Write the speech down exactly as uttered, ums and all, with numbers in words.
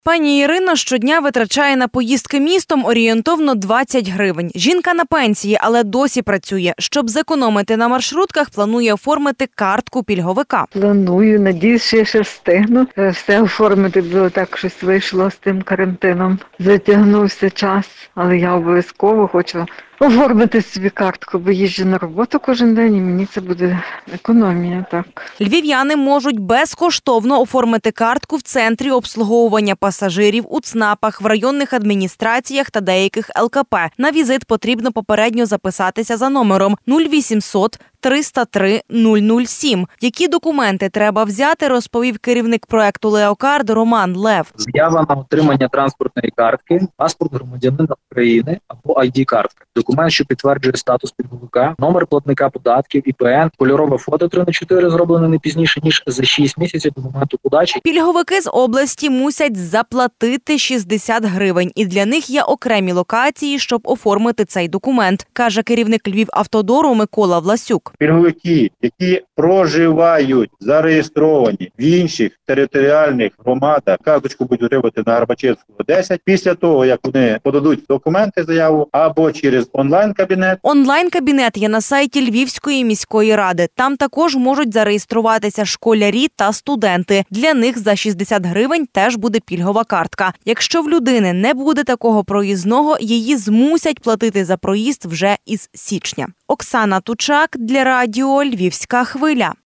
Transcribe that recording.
Пані Ірина щодня витрачає на поїздки містом орієнтовно двадцять гривень. Жінка на пенсії, але досі працює. Щоб зекономити на маршрутках, планує оформити картку пільговика. Планую, надіюсь, що я ще встигну все оформити, бо так щось вийшло з тим карантином. Затягнувся час, але я обов'язково хочу оформити собі картку, бо їжджу на роботу кожен день і мені це буде економія. Так. Львів'яни можуть безкоштовно оформити картку в центрі обслуговування пасажирів, у ЦНАПах, в районних адміністраціях та деяких ел ка пе. На візит потрібно попередньо записатися за номером нуль вісімсот триста три нуль нуль сім. Які документи треба взяти, розповів керівник проекту «Леокард» Роман Лев. Заява на отримання транспортної картки, паспорт громадянина України або ай ді-картка, документ, що підтверджує статус пільговика, номер платника податків, і пе ен, кольорове фото три на чотири, зроблене не пізніше, ніж за шість місяців до моменту подачі. Пільговики з області мусять заплатити шістдесят гривень, і для них є окремі локації, щоб оформити цей документ, каже керівник Львівавтодору Микола Власюк. Пільговики, які проживають, зареєстровані в інших територіальних громадах, карточку будуть отримати на Арбачевського десять, після того, як вони подадуть документи, заяву, або через онлайн-кабінет. Онлайн-кабінет є на сайті Львівської міської ради. Там також можуть зареєструватися школярі та студенти. Для них за шістдесят гривень теж буде пільгова картка. Якщо в людини не буде такого проїзного, її змусять платити за проїзд вже із січня. Оксана Тучак для радіо «Львівська хвиля».